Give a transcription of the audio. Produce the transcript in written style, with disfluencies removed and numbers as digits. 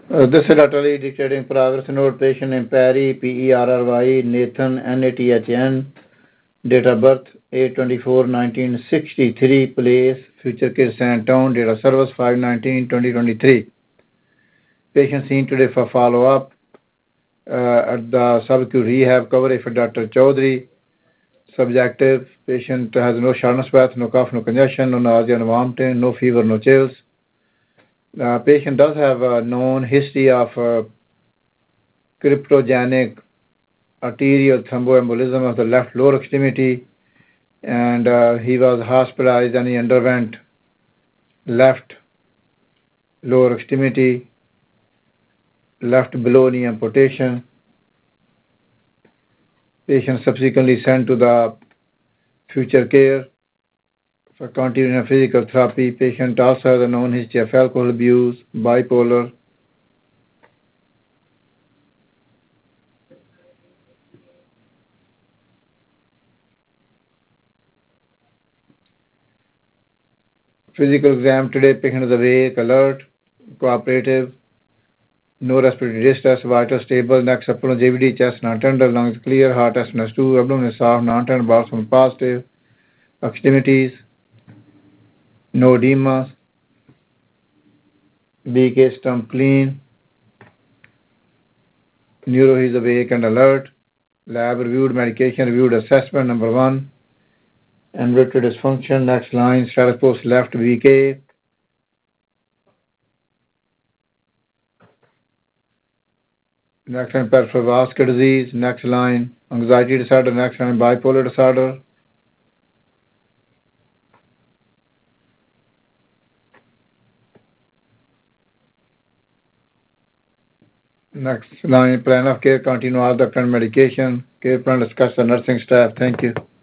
This is laterally dictating progress note patient in Perry, Perry, Nathan, Nathn, date of birth 8/24/1963, place Future Kids Sandtown, date of service 5/19/2023. Patient seen today for follow-up at the subacute rehab coverage for Dr. Chaudhary. Subjective, patient has no shortness breath, no cough, no congestion, no nausea, no vomiting, no fever, no chills. The patient does have a known history of cryptogenic arterial thromboembolism of the left lower extremity, and he was hospitalized and he underwent left lower extremity, left below knee amputation. Patient subsequently sent to the Future Care for continuing physical therapy. Patient also has a known history of alcohol abuse, bipolar. Physical exam today, patient is awake, alert, cooperative, no respiratory distress, vital stable, neck supple, JVD, chest non-tender, lungs clear, heart SNS2, abdomen is soft, non-tender, bowel positive, extremities, no edema, BK stump clean, neuro is awake and alert, lab reviewed, medication reviewed, assessment number 1, ambulatory dysfunction, next line, status post left BK, next line peripheral vascular disease, next line anxiety disorder, next line bipolar disorder, next line plan of care, continue all the current medication, care plan discuss the nursing staff. Thank you.